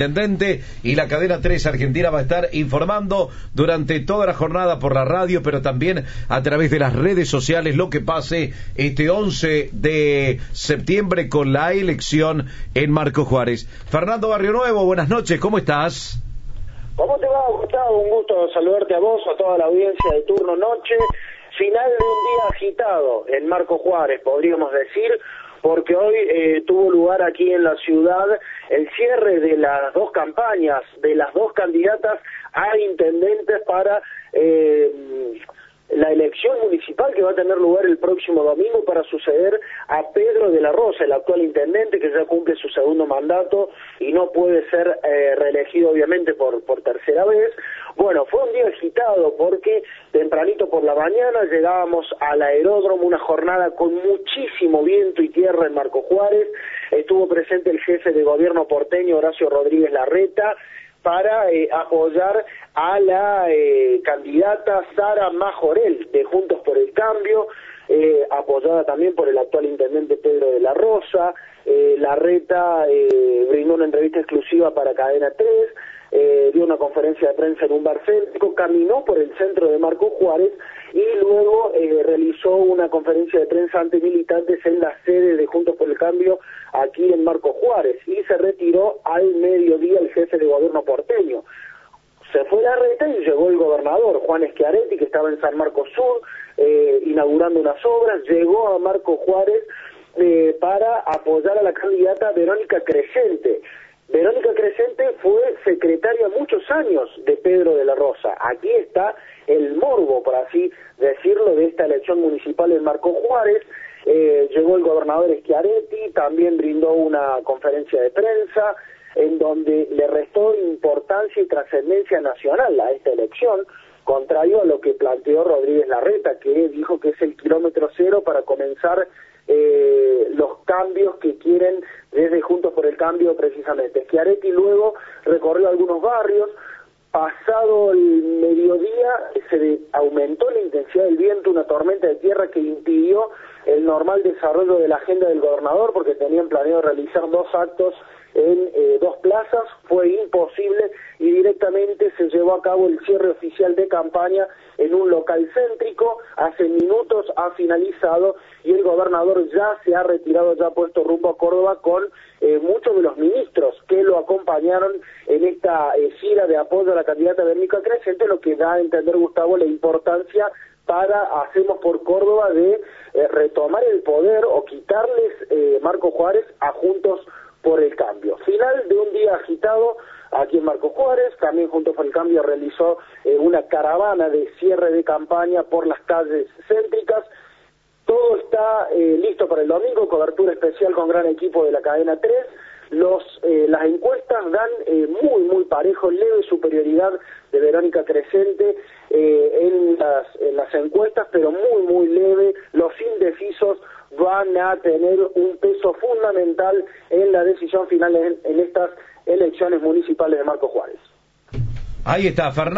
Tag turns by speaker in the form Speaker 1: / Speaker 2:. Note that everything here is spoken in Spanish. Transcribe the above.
Speaker 1: Intendente, y la cadena 3 Argentina va a estar informando durante toda la jornada por la radio, pero también a través de las redes sociales lo que pase este 11 de septiembre con la elección en Marcos Juárez. Fernando Barrio Nuevo, buenas noches, ¿cómo estás?
Speaker 2: ¿Cómo te va, Gustavo? Un gusto saludarte a vos, a toda la audiencia de Turno Noche. Final de un día agitado en Marcos Juárez, podríamos decir, porque hoy tuvo lugar aquí en la ciudad el cierre de las dos campañas, de las dos candidatas a intendentes para la elección municipal que va a tener lugar el próximo domingo para suceder a Pedro de la Rosa, el actual intendente que ya cumple su segundo mandato y no puede ser reelegido obviamente por tercera vez. Bueno, fue un día agitado porque tempranito por la mañana llegábamos al aeródromo, una jornada con muchísimo viento y tierra en Marcos Juárez. Estuvo presente el jefe de gobierno porteño, Horacio Rodríguez Larreta, para apoyar a la candidata Sara Majorel de Juntos por el Cambio, apoyada también por el actual intendente Pedro de la Rosa. Larreta brindó una entrevista exclusiva para Cadena 3, dio una conferencia de prensa en un bar céntrico, caminó por el centro de Marcos Juárez y luego realizó una conferencia de prensa ante militantes en la sede de Juntos por el Cambio aquí en Marcos Juárez, y se retiró al mediodía el jefe de gobierno porteño. Se fue Larreta y llegó el gobernador Juan Schiaretti, que estaba en San Marcos Sur inaugurando unas obras. Llegó a Marcos Juárez para apoyar a la candidata Verónica Crescente. Verónica Crescente fue secretaria muchos años de Pedro de la Rosa. Aquí está el morbo, por así decirlo, de esta elección municipal en Marcos Juárez. Llegó el gobernador Schiaretti, también brindó una conferencia de prensa en donde le restó importancia y trascendencia nacional a esta elección, contrario a lo que planteó Rodríguez Larreta, que dijo que es el kilómetro cero para comenzar los cambios que quieren desde Juntos por el Cambio precisamente. Schiaretti luego recorrió algunos barrios. Pasado el mediodía se aumentó la intensidad del viento, una tormenta de tierra que impidió el normal desarrollo de la agenda del gobernador, porque tenían planeado realizar dos actos en dos plazas. Fue imposible y directamente se llevó a cabo el cierre oficial de campaña en un local céntrico. Hace minutos ha finalizado y el gobernador ya se ha retirado, ya ha puesto rumbo a Córdoba con muchos de los ministros que lo acompañaron en esta gira de apoyo a la candidata Verónica Crescente, lo que da a entender, Gustavo, la importancia para Hacemos por Córdoba de retomar el poder o quitarles Marcos Juárez a Juntos por el Cambio. Final de un día agitado aquí en Marcos Juárez. También Juntos por el Cambio realizó una caravana de cierre de campaña por las calles céntricas. Todo está listo para el domingo, cobertura especial con gran equipo de la cadena 3. Las encuestas dan muy parejo, leve superioridad de Verónica Crescente en las encuestas, pero muy leve. Los indecisos van a tener un peso fundamental en la decisión final en estas elecciones municipales de Marcos Juárez.
Speaker 1: Ahí está, Fernando.